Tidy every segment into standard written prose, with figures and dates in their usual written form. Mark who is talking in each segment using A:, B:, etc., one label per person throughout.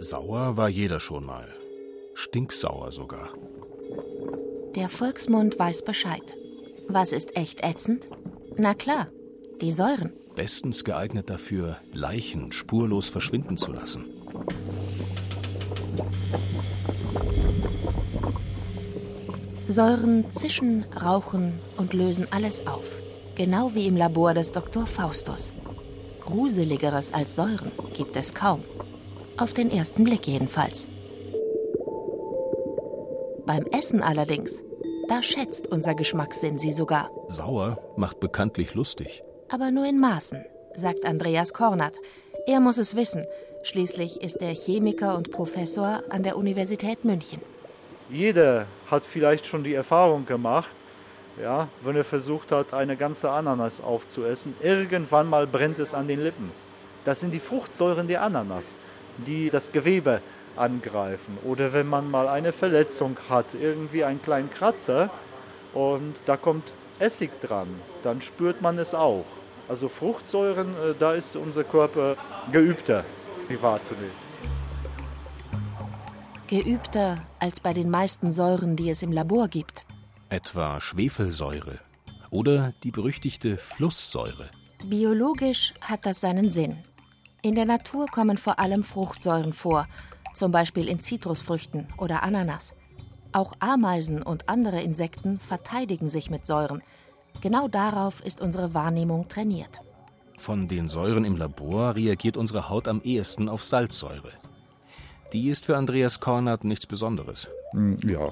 A: Sauer war jeder schon mal. Stinksauer sogar.
B: Der Volksmund weiß Bescheid. Was ist echt ätzend? Na klar, die Säuren.
A: Bestens geeignet dafür, Leichen spurlos verschwinden zu lassen.
B: Säuren zischen, rauchen und lösen alles auf. Genau wie im Labor des Dr. Faustus. Gruseligeres als Säuren gibt es kaum. Auf den ersten Blick jedenfalls. Beim Essen allerdings, da schätzt unser Geschmackssinn sie sogar.
A: Sauer macht bekanntlich lustig.
B: Aber nur in Maßen, sagt Andreas Kornath. Er muss es wissen. Schließlich ist er Chemiker und Professor an der Universität München.
C: Jeder hat vielleicht schon die Erfahrung gemacht, ja, wenn er versucht hat, eine ganze Ananas aufzuessen, irgendwann mal brennt es an den Lippen. Das sind die Fruchtsäuren der Ananas, die das Gewebe angreifen. Oder wenn man mal eine Verletzung hat, irgendwie einen kleinen Kratzer und da kommt Essig dran, dann spürt man es auch. Also Fruchtsäuren, da ist unser Körper geübter, die wahrzunehmen.
B: Geübter als bei den meisten Säuren, die es im Labor gibt.
A: Etwa Schwefelsäure oder die berüchtigte Flusssäure.
B: Biologisch hat das seinen Sinn. In der Natur kommen vor allem Fruchtsäuren vor, zum Beispiel in Zitrusfrüchten oder Ananas. Auch Ameisen und andere Insekten verteidigen sich mit Säuren. Genau darauf ist unsere Wahrnehmung trainiert.
A: Von den Säuren im Labor reagiert unsere Haut am ehesten auf Salzsäure. Die ist für Andreas Kornath nichts Besonderes.
D: Ja,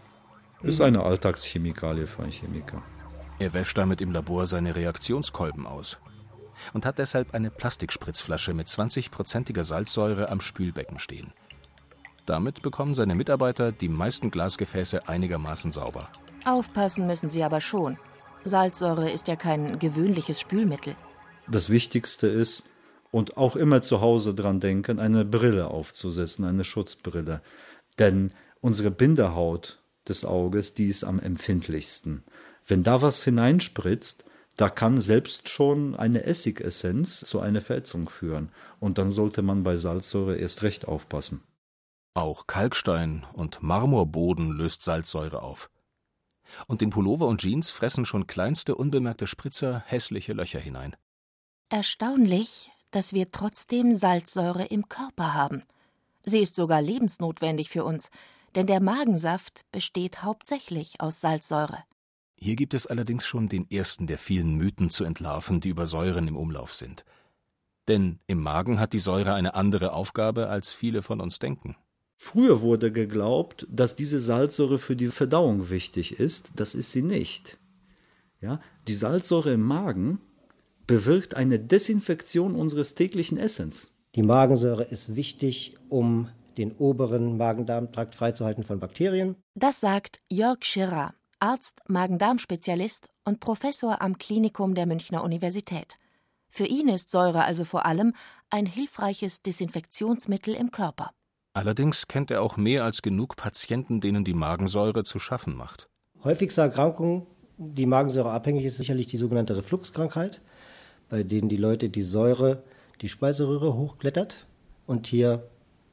D: ist eine Alltagschemikalie für einen Chemiker.
A: Er wäscht damit im Labor seine Reaktionskolben aus und hat deshalb eine Plastikspritzflasche mit 20%iger Salzsäure am Spülbecken stehen. Damit bekommen seine Mitarbeiter die meisten Glasgefäße einigermaßen sauber.
B: Aufpassen müssen sie aber schon. Salzsäure ist ja kein gewöhnliches Spülmittel.
D: Das Wichtigste ist, und auch immer zu Hause dran denken, eine Brille aufzusetzen, eine Schutzbrille. Denn unsere Bindehaut des Auges, die ist am empfindlichsten. Wenn da was hineinspritzt, da kann selbst schon eine Essigessenz zu einer Verätzung führen. Und dann sollte man bei Salzsäure erst recht aufpassen.
A: Auch Kalkstein und Marmorboden löst Salzsäure auf. Und in Pullover und Jeans fressen schon kleinste unbemerkte Spritzer hässliche Löcher hinein.
B: Erstaunlich, dass wir trotzdem Salzsäure im Körper haben. Sie ist sogar lebensnotwendig für uns, denn der Magensaft besteht hauptsächlich aus Salzsäure.
A: Hier gibt es allerdings schon den ersten der vielen Mythen zu entlarven, die über Säuren im Umlauf sind. Denn im Magen hat die Säure eine andere Aufgabe, als viele von uns denken.
D: Früher wurde geglaubt, dass diese Salzsäure für die Verdauung wichtig ist. Das ist sie nicht. Ja, die Salzsäure im Magen bewirkt eine Desinfektion unseres täglichen Essens.
E: Die Magensäure ist wichtig, um den oberen Magen-Darm-Trakt freizuhalten von Bakterien.
B: Das sagt Jörg Schirra, Arzt, Magen-Darm-Spezialist und Professor am Klinikum der Münchner Universität. Für ihn ist Säure also vor allem ein hilfreiches Desinfektionsmittel im Körper.
A: Allerdings kennt er auch mehr als genug Patienten, denen die Magensäure zu schaffen macht.
E: Häufigste Erkrankung, die Magensäure abhängig ist, sicherlich die sogenannte Refluxkrankheit, bei denen die Leute die Säure, die Speiseröhre hochklettert und hier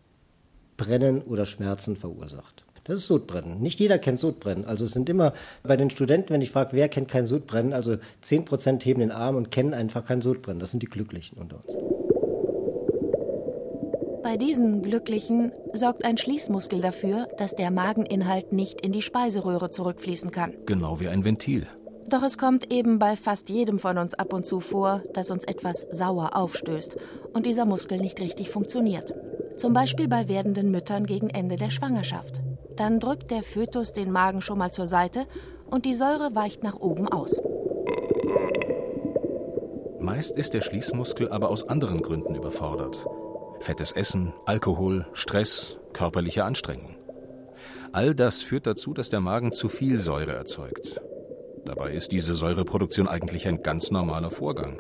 E: Brennen oder Schmerzen verursacht. Das ist Sodbrennen. Nicht jeder kennt Sodbrennen. Also es sind immer bei den Studenten, wenn ich frage, wer kennt kein Sodbrennen, also 10% heben den Arm und kennen einfach kein Sodbrennen. Das sind die Glücklichen unter uns.
B: Bei diesen Glücklichen sorgt ein Schließmuskel dafür, dass der Mageninhalt nicht in die Speiseröhre zurückfließen kann.
A: Genau wie ein Ventil.
B: Doch es kommt eben bei fast jedem von uns ab und zu vor, dass uns etwas sauer aufstößt und dieser Muskel nicht richtig funktioniert. Zum Beispiel bei werdenden Müttern gegen Ende der Schwangerschaft. Dann drückt der Fötus den Magen schon mal zur Seite und die Säure weicht nach oben aus.
A: Meist ist der Schließmuskel aber aus anderen Gründen überfordert. Fettes Essen, Alkohol, Stress, körperliche Anstrengung. All das führt dazu, dass der Magen zu viel Säure erzeugt. Dabei ist diese Säureproduktion eigentlich ein ganz normaler Vorgang.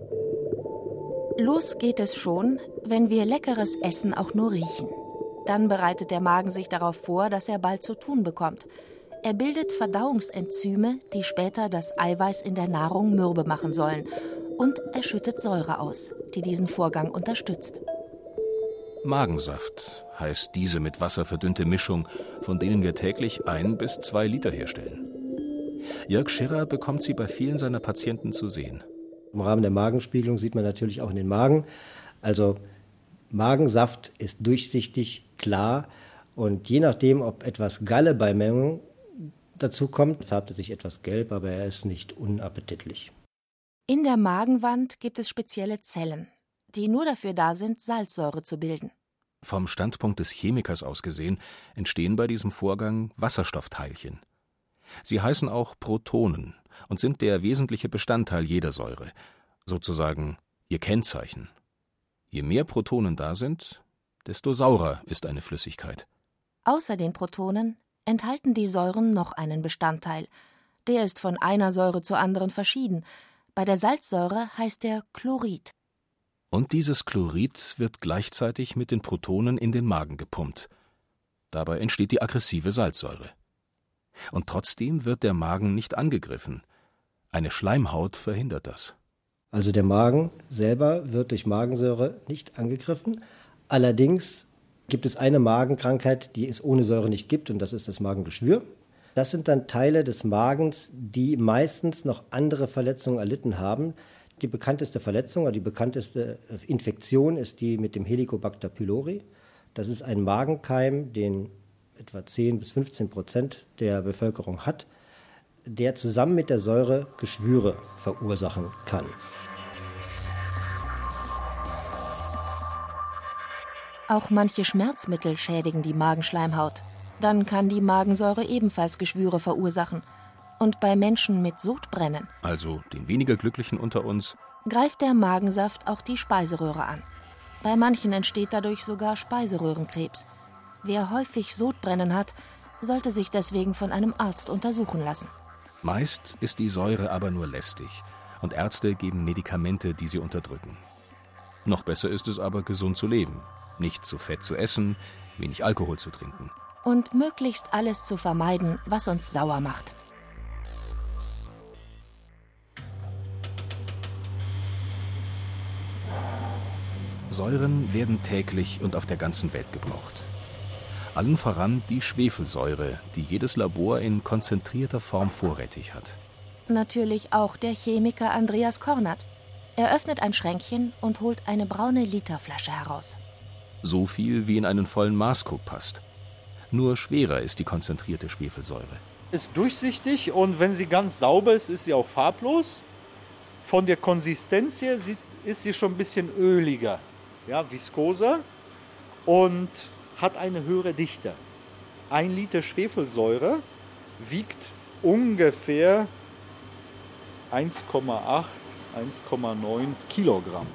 B: Los geht es schon, wenn wir leckeres Essen auch nur riechen. Dann bereitet der Magen sich darauf vor, dass er bald zu tun bekommt. Er bildet Verdauungsenzyme, die später das Eiweiß in der Nahrung mürbe machen sollen. Und er schüttet Säure aus, die diesen Vorgang unterstützt.
A: Magensaft heißt diese mit Wasser verdünnte Mischung, von denen wir täglich 1 bis 2 Liter herstellen. Jörg Schirrer bekommt sie bei vielen seiner Patienten zu sehen.
E: Im Rahmen der Magenspiegelung sieht man natürlich auch in den Magen. Also Magensaft ist durchsichtig, klar. Und je nachdem, ob etwas Gallebeimengungen dazu kommt, färbt er sich etwas gelb, aber er ist nicht unappetitlich.
B: In der Magenwand gibt es spezielle Zellen, die nur dafür da sind, Salzsäure zu bilden.
A: Vom Standpunkt des Chemikers aus gesehen entstehen bei diesem Vorgang Wasserstoffteilchen. Sie heißen auch Protonen und sind der wesentliche Bestandteil jeder Säure, sozusagen ihr Kennzeichen. Je mehr Protonen da sind, desto saurer ist eine Flüssigkeit.
B: Außer den Protonen enthalten die Säuren noch einen Bestandteil. Der ist von einer Säure zur anderen verschieden. Bei der Salzsäure heißt er Chlorid.
A: Und dieses Chlorid wird gleichzeitig mit den Protonen in den Magen gepumpt. Dabei entsteht die aggressive Salzsäure. Und trotzdem wird der Magen nicht angegriffen. Eine Schleimhaut verhindert das.
E: Also der Magen selber wird durch Magensäure nicht angegriffen. Allerdings gibt es eine Magenkrankheit, die es ohne Säure nicht gibt, und das ist das Magengeschwür. Das sind dann Teile des Magens, die meistens noch andere Verletzungen erlitten haben. Die bekannteste Verletzung oder die bekannteste Infektion ist die mit dem Helicobacter pylori. Das ist ein Magenkeim, den etwa 10-15% der Bevölkerung hat, der zusammen mit der Säure Geschwüre verursachen kann.
B: Auch manche Schmerzmittel schädigen die Magenschleimhaut. Dann kann die Magensäure ebenfalls Geschwüre verursachen. Und bei Menschen mit Sodbrennen,
A: Also den weniger Glücklichen unter uns,
B: greift der Magensaft auch die Speiseröhre an. Bei manchen entsteht dadurch sogar Speiseröhrenkrebs. Wer häufig Sodbrennen hat, sollte sich deswegen von einem Arzt untersuchen lassen.
A: meist ist die Säure aber nur lästig und Ärzte geben Medikamente, die sie unterdrücken. Noch besser ist es aber, gesund zu leben, nicht zu fett zu essen, wenig Alkohol zu trinken.
B: Und möglichst alles zu vermeiden, was uns sauer macht.
A: Säuren werden täglich und auf der ganzen Welt gebraucht. Allen voran die Schwefelsäure, die jedes Labor in konzentrierter Form vorrätig hat.
B: Natürlich auch der Chemiker Andreas Kornert. Er öffnet ein Schränkchen und holt eine braune Literflasche heraus.
A: So viel, wie in einen vollen Maßkrug passt. Nur schwerer ist die konzentrierte Schwefelsäure.
C: Ist durchsichtig und wenn sie ganz sauber ist, ist sie auch farblos. Von der Konsistenz her ist sie schon ein bisschen öliger, ja, viskoser und hat eine höhere Dichte. 1 Liter Schwefelsäure wiegt ungefähr 1,8, 1,9 Kilogramm.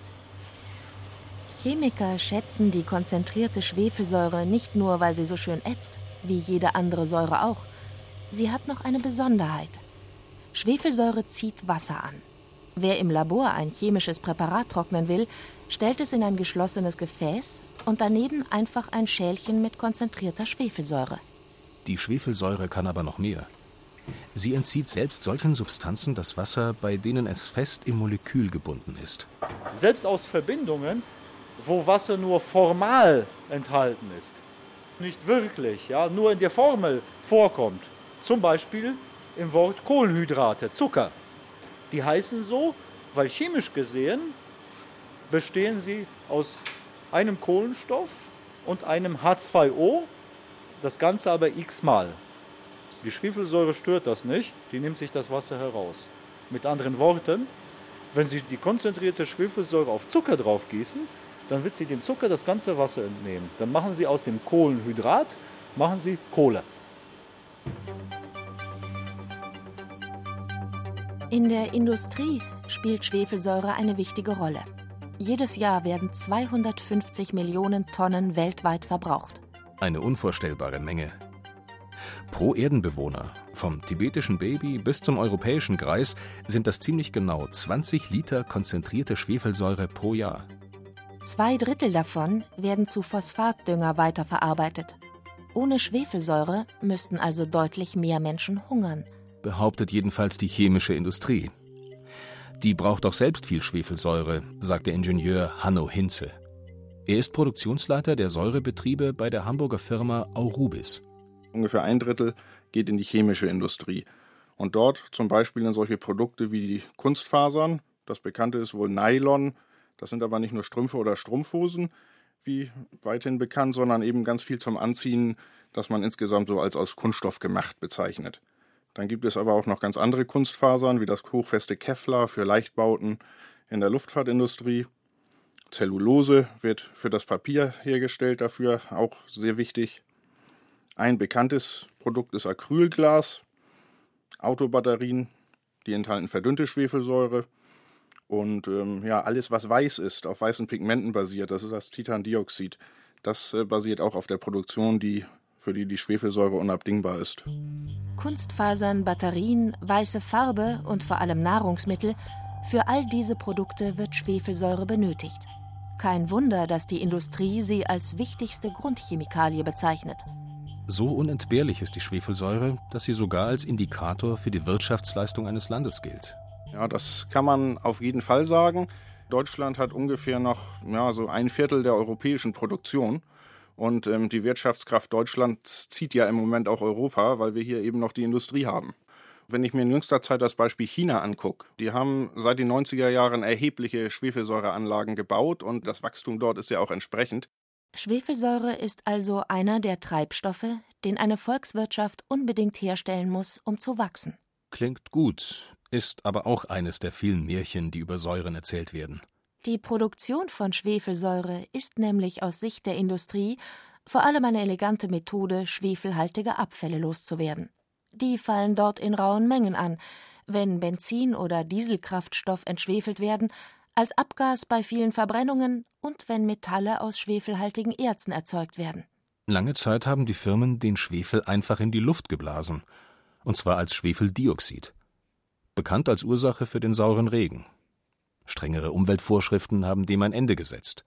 B: Chemiker schätzen die konzentrierte Schwefelsäure nicht nur, weil sie so schön ätzt, wie jede andere Säure auch. Sie hat noch eine Besonderheit. Schwefelsäure zieht Wasser an. Wer im Labor ein chemisches Präparat trocknen will, stellt es in ein geschlossenes Gefäß und daneben einfach ein Schälchen mit konzentrierter Schwefelsäure.
A: Die Schwefelsäure kann aber noch mehr. Sie entzieht selbst solchen Substanzen das Wasser, bei denen es fest im Molekül gebunden ist.
C: Selbst aus Verbindungen, wo Wasser nur formal enthalten ist, nicht wirklich, ja, nur in der Formel vorkommt. Zum Beispiel im Wort Kohlenhydrate, Zucker. Die heißen so, weil chemisch gesehen bestehen sie aus einem Kohlenstoff und einem H2O, das Ganze aber x-mal. Die Schwefelsäure stört das nicht, die nimmt sich das Wasser heraus. Mit anderen Worten, wenn Sie die konzentrierte Schwefelsäure auf Zucker drauf gießen, dann wird sie dem Zucker das ganze Wasser entnehmen. Dann machen Sie aus dem Kohlenhydrat, machen Sie Kohle.
B: In der Industrie spielt Schwefelsäure eine wichtige Rolle. Jedes Jahr werden 250 Millionen Tonnen weltweit verbraucht.
A: Eine unvorstellbare Menge. Pro Erdenbewohner, vom tibetischen Baby bis zum europäischen Greis, sind das ziemlich genau 20 Liter konzentrierte Schwefelsäure pro Jahr.
B: 2/3 davon werden zu Phosphatdünger weiterverarbeitet. Ohne Schwefelsäure müssten also deutlich mehr Menschen hungern.
A: Behauptet jedenfalls die chemische Industrie. Die braucht doch selbst viel Schwefelsäure, sagt der Ingenieur Hanno Hinze. Er ist Produktionsleiter der Säurebetriebe bei der Hamburger Firma Aurubis.
F: Ungefähr 1/3 geht in die chemische Industrie. Und dort zum Beispiel in solche Produkte wie die Kunstfasern. Das Bekannte ist wohl Nylon. Das sind aber nicht nur Strümpfe oder Strumpfhosen, wie weithin bekannt, sondern eben ganz viel zum Anziehen, das man insgesamt so als aus Kunststoff gemacht bezeichnet. Dann gibt es aber auch noch ganz andere Kunstfasern, wie das hochfeste Kevlar für Leichtbauten in der Luftfahrtindustrie. Zellulose wird für das Papier hergestellt, dafür auch sehr wichtig. Ein bekanntes Produkt ist Acrylglas, Autobatterien, die enthalten verdünnte Schwefelsäure und alles, was weiß ist, auf weißen Pigmenten basiert, das ist das Titandioxid. Das basiert auch auf der Produktion, für die Schwefelsäure unabdingbar ist.
B: Kunstfasern, Batterien, weiße Farbe und vor allem Nahrungsmittel, für all diese Produkte wird Schwefelsäure benötigt. Kein Wunder, dass die Industrie sie als wichtigste Grundchemikalie bezeichnet.
A: So unentbehrlich ist die Schwefelsäure, dass sie sogar als Indikator für die Wirtschaftsleistung eines Landes gilt.
F: Ja, das kann man auf jeden Fall sagen. Deutschland hat ungefähr noch so 1/4 der europäischen Produktion. Und die Wirtschaftskraft Deutschlands zieht ja im Moment auch Europa, weil wir hier eben noch die Industrie haben. Wenn ich mir in jüngster Zeit das Beispiel China angucke, die haben seit den 90er Jahren erhebliche Schwefelsäureanlagen gebaut und das Wachstum dort ist ja auch entsprechend.
B: Schwefelsäure ist also einer der Treibstoffe, den eine Volkswirtschaft unbedingt herstellen muss, um zu wachsen.
A: Klingt gut, ist aber auch eines der vielen Märchen, die über Säuren erzählt werden.
B: Die Produktion von Schwefelsäure ist nämlich aus Sicht der Industrie vor allem eine elegante Methode, schwefelhaltige Abfälle loszuwerden. Die fallen dort in rauen Mengen an, wenn Benzin oder Dieselkraftstoff entschwefelt werden, als Abgas bei vielen Verbrennungen und wenn Metalle aus schwefelhaltigen Erzen erzeugt werden.
A: Lange Zeit haben die Firmen den Schwefel einfach in die Luft geblasen, und zwar als Schwefeldioxid. Bekannt als Ursache für den sauren Regen. Strengere Umweltvorschriften haben dem ein Ende gesetzt.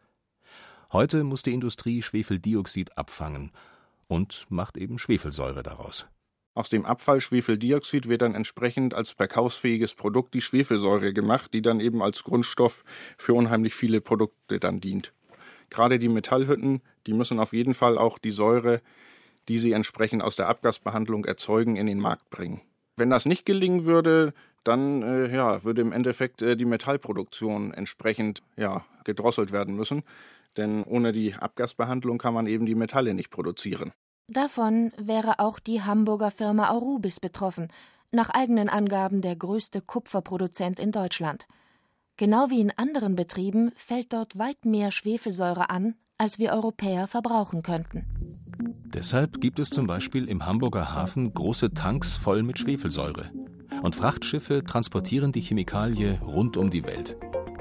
A: Heute muss die Industrie Schwefeldioxid abfangen und macht eben Schwefelsäure daraus.
F: Aus dem Abfall Schwefeldioxid wird dann entsprechend als verkaufsfähiges Produkt die Schwefelsäure gemacht, die dann eben als Grundstoff für unheimlich viele Produkte dann dient. Gerade die Metallhütten, die müssen auf jeden Fall auch die Säure, die sie entsprechend aus der Abgasbehandlung erzeugen, in den Markt bringen. Wenn das nicht gelingen würde, dann würde im Endeffekt die Metallproduktion entsprechend gedrosselt werden müssen. Denn ohne die Abgasbehandlung kann man eben die Metalle nicht produzieren.
B: Davon wäre auch die Hamburger Firma Aurubis betroffen, nach eigenen Angaben der größte Kupferproduzent in Deutschland. Genau wie in anderen Betrieben fällt dort weit mehr Schwefelsäure an, als wir Europäer verbrauchen könnten.
A: Deshalb gibt es zum Beispiel im Hamburger Hafen große Tanks voll mit Schwefelsäure. Und Frachtschiffe transportieren die Chemikalie rund um die Welt.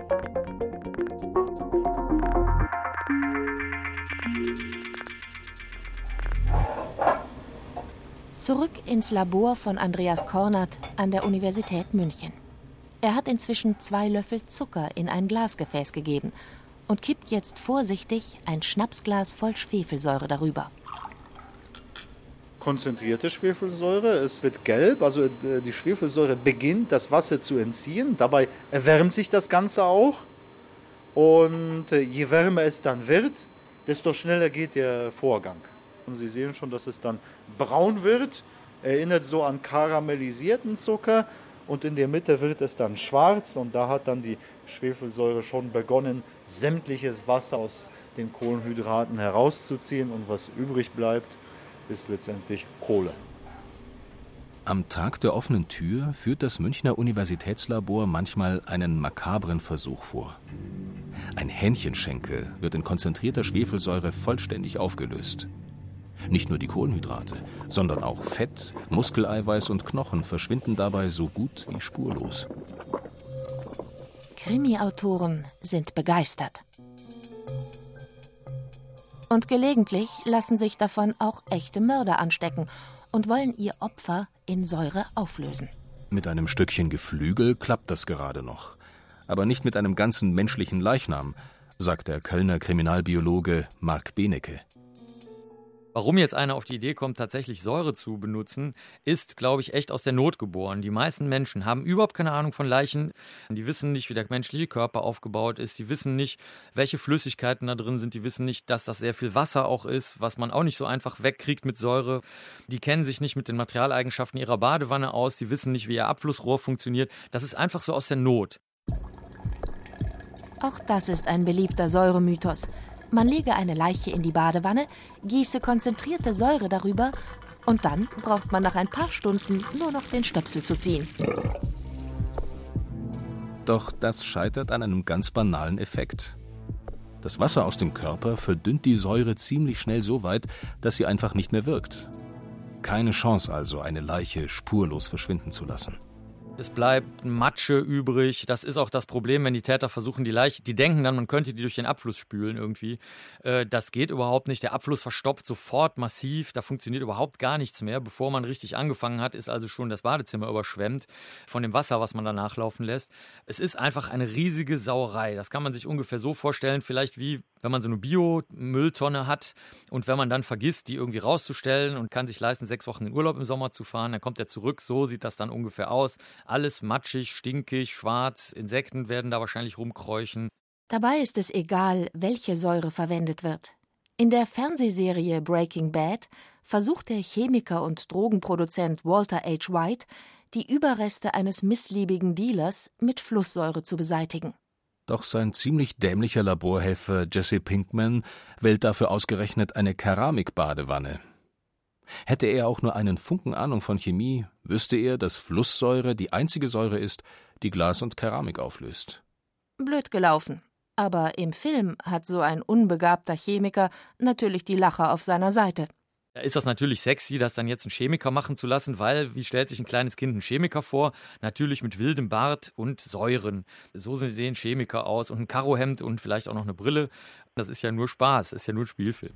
B: Zurück ins Labor von Andreas Kornert an der Universität München. Er hat inzwischen 2 Löffel Zucker in ein Glasgefäß gegeben und kippt jetzt vorsichtig ein Schnapsglas voll Schwefelsäure darüber.
C: Konzentrierte Schwefelsäure, es wird gelb, also die Schwefelsäure beginnt das Wasser zu entziehen. Dabei erwärmt sich das Ganze auch. Und je wärmer es dann wird, desto schneller geht der Vorgang. Und Sie sehen schon, dass es dann braun wird, erinnert so an karamellisierten Zucker und in der Mitte wird es dann schwarz und da hat dann die Schwefelsäure schon begonnen, sämtliches Wasser aus den Kohlenhydraten herauszuziehen und was übrig bleibt, ist letztendlich Kohle.
A: Am Tag der offenen Tür führt das Münchner Universitätslabor manchmal einen makabren Versuch vor. Ein Hähnchenschenkel wird in konzentrierter Schwefelsäure vollständig aufgelöst. Nicht nur die Kohlenhydrate, sondern auch Fett, Muskeleiweiß und Knochen verschwinden dabei so gut wie spurlos.
B: Krimi-Autoren sind begeistert. Und gelegentlich lassen sich davon auch echte Mörder anstecken und wollen ihr Opfer in Säure auflösen.
A: Mit einem Stückchen Geflügel klappt das gerade noch. Aber nicht mit einem ganzen menschlichen Leichnam, sagt der Kölner Kriminalbiologe Marc Benecke.
G: Warum jetzt einer auf die Idee kommt, tatsächlich Säure zu benutzen, ist, glaube ich, echt aus der Not geboren. Die meisten Menschen haben überhaupt keine Ahnung von Leichen. Die wissen nicht, wie der menschliche Körper aufgebaut ist. Die wissen nicht, welche Flüssigkeiten da drin sind. Die wissen nicht, dass das sehr viel Wasser auch ist, was man auch nicht so einfach wegkriegt mit Säure. Die kennen sich nicht mit den Materialeigenschaften ihrer Badewanne aus. Die wissen nicht, wie ihr Abflussrohr funktioniert. Das ist einfach so aus der Not.
B: Auch das ist ein beliebter Säuremythos. Man lege eine Leiche in die Badewanne, gieße konzentrierte Säure darüber und dann braucht man nach ein paar Stunden nur noch den Stöpsel zu ziehen.
A: Doch das scheitert an einem ganz banalen Effekt. Das Wasser aus dem Körper verdünnt die Säure ziemlich schnell so weit, dass sie einfach nicht mehr wirkt. Keine Chance also, eine Leiche spurlos verschwinden zu lassen.
G: Es bleibt Matsche übrig. Das ist auch das Problem, wenn die Täter versuchen, die Leiche, die denken dann, man könnte die durch den Abfluss spülen irgendwie. Das geht überhaupt nicht. Der Abfluss verstopft sofort massiv. Da funktioniert überhaupt gar nichts mehr. Bevor man richtig angefangen hat, ist also schon das Badezimmer überschwemmt von dem Wasser, was man da nachlaufen lässt. Es ist einfach eine riesige Sauerei. Das kann man sich ungefähr so vorstellen, vielleicht wie wenn man so eine Bio-Mülltonne hat und wenn man dann vergisst, die irgendwie rauszustellen und kann sich leisten, 6 Wochen in Urlaub im Sommer zu fahren, dann kommt er zurück. So sieht das dann ungefähr aus. Alles matschig, stinkig, schwarz. Insekten werden da wahrscheinlich rumkräuchen.
B: Dabei ist es egal, welche Säure verwendet wird. In der Fernsehserie Breaking Bad versucht der Chemiker und Drogenproduzent Walter H. White, die Überreste eines missliebigen Dealers mit Flusssäure zu beseitigen.
A: Doch sein ziemlich dämlicher Laborhelfer Jesse Pinkman wählt dafür ausgerechnet eine Keramikbadewanne. Hätte er auch nur einen Funken Ahnung von Chemie, wüsste er, dass Flusssäure die einzige Säure ist, die Glas und Keramik auflöst.
B: Blöd gelaufen. Aber im Film hat so ein unbegabter Chemiker natürlich die Lacher auf seiner Seite.
G: Da ist das natürlich sexy, das dann jetzt einen Chemiker machen zu lassen, weil, wie stellt sich ein kleines Kind einen Chemiker vor? Natürlich mit wildem Bart und Säuren. So sehen Chemiker aus und ein Karohemd und vielleicht auch noch eine Brille. Das ist ja nur Spaß, das ist ja nur ein Spielfilm.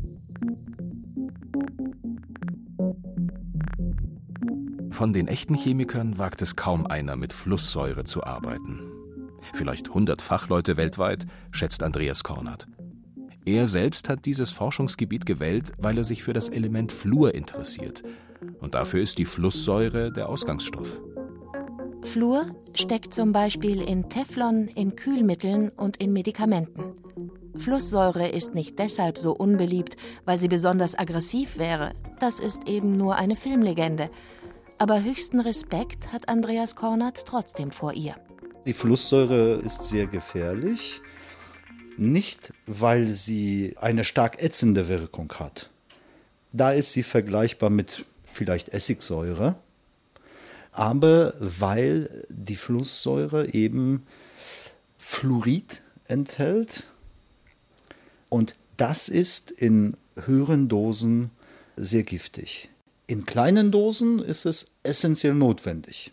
A: Von den echten Chemikern wagt es kaum einer, mit Flusssäure zu arbeiten. Vielleicht 100 Fachleute weltweit, schätzt Andreas Kornert. Er selbst hat dieses Forschungsgebiet gewählt, weil er sich für das Element Fluor interessiert. Und dafür ist die Flusssäure der Ausgangsstoff.
B: Fluor steckt zum Beispiel in Teflon, in Kühlmitteln und in Medikamenten. Flusssäure ist nicht deshalb so unbeliebt, weil sie besonders aggressiv wäre. Das ist eben nur eine Filmlegende. Aber höchsten Respekt hat Andreas Kornert trotzdem vor ihr.
D: Die Flusssäure ist sehr gefährlich. Nicht, weil sie eine stark ätzende Wirkung hat. Da ist sie vergleichbar mit vielleicht Essigsäure. Aber weil die Flusssäure eben Fluorid enthält. Und das ist in höheren Dosen sehr giftig. In kleinen Dosen ist es essentiell notwendig.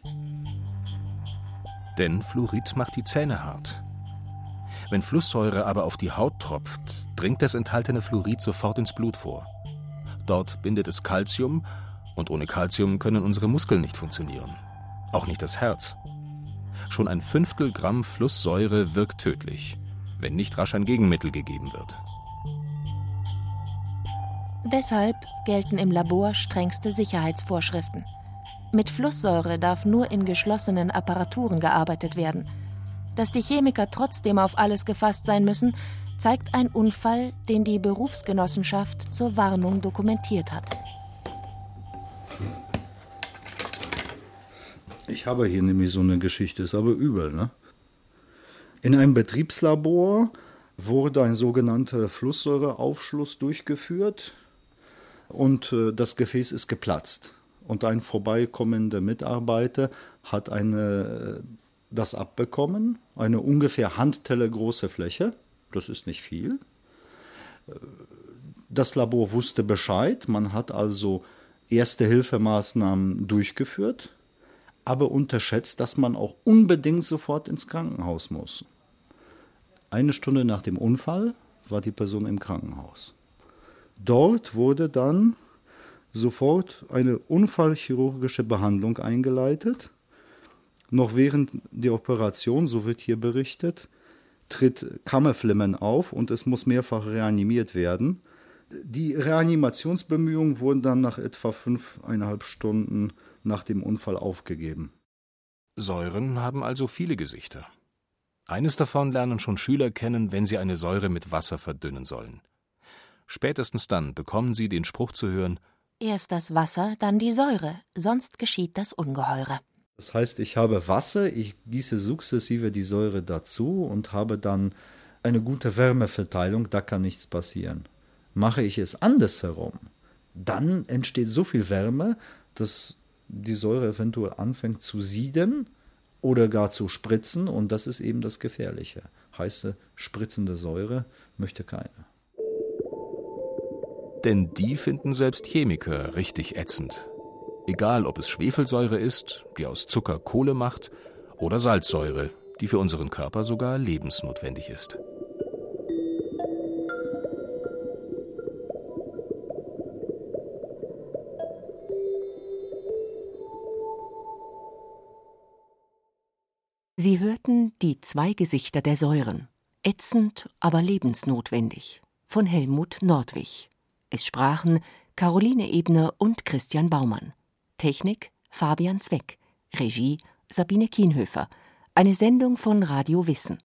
A: Denn Fluorid macht die Zähne hart. Wenn Flusssäure aber auf die Haut tropft, dringt das enthaltene Fluorid sofort ins Blut vor. Dort bindet es Calcium und ohne Calcium können unsere Muskeln nicht funktionieren. Auch nicht das Herz. Schon ein 1/5 Gramm Flusssäure wirkt tödlich, wenn nicht rasch ein Gegenmittel gegeben wird.
B: Deshalb gelten im Labor strengste Sicherheitsvorschriften. Mit Flusssäure darf nur in geschlossenen Apparaturen gearbeitet werden. Dass die Chemiker trotzdem auf alles gefasst sein müssen, zeigt ein Unfall, den die Berufsgenossenschaft zur Warnung dokumentiert hat.
D: Ich habe hier nämlich so eine Geschichte, ist aber übel, ne? In einem Betriebslabor wurde ein sogenannter Flusssäureaufschluss durchgeführt und das Gefäß ist geplatzt. Und ein vorbeikommender Mitarbeiter hat das abbekommen, eine ungefähr handtellergroße Fläche, das ist nicht viel. Das Labor wusste Bescheid, man hat also Erste-Hilfemaßnahmen durchgeführt, aber unterschätzt, dass man auch unbedingt sofort ins Krankenhaus muss. 1 Stunde nach dem Unfall war die Person im Krankenhaus. Dort wurde dann sofort eine unfallchirurgische Behandlung eingeleitet. Noch während der Operation, so wird hier berichtet, tritt Kammerflimmern auf und es muss mehrfach reanimiert werden. Die Reanimationsbemühungen wurden dann nach etwa 5,5 Stunden nach dem Unfall aufgegeben.
A: Säuren haben also viele Gesichter. Eines davon lernen schon Schüler kennen, wenn sie eine Säure mit Wasser verdünnen sollen. Spätestens dann bekommen sie den Spruch zu hören:
B: Erst das Wasser, dann die Säure, sonst geschieht das Ungeheure.
D: Das heißt, ich habe Wasser, ich gieße sukzessive die Säure dazu und habe dann eine gute Wärmeverteilung, da kann nichts passieren. Mache ich es andersherum, dann entsteht so viel Wärme, dass die Säure eventuell anfängt zu sieden oder gar zu spritzen, und das ist eben das Gefährliche. Heiße, spritzende Säure möchte keiner.
A: Denn die finden selbst Chemiker richtig ätzend. Egal, ob es Schwefelsäure ist, die aus Zucker Kohle macht, oder Salzsäure, die für unseren Körper sogar lebensnotwendig ist.
H: Sie hörten Die 2 Gesichter der Säuren. Ätzend, aber lebensnotwendig. Von Helmut Nordwig. Es sprachen Caroline Ebner und Christian Baumann. Technik Fabian Zweck. Regie Sabine Kienhöfer. Eine Sendung von Radio Wissen.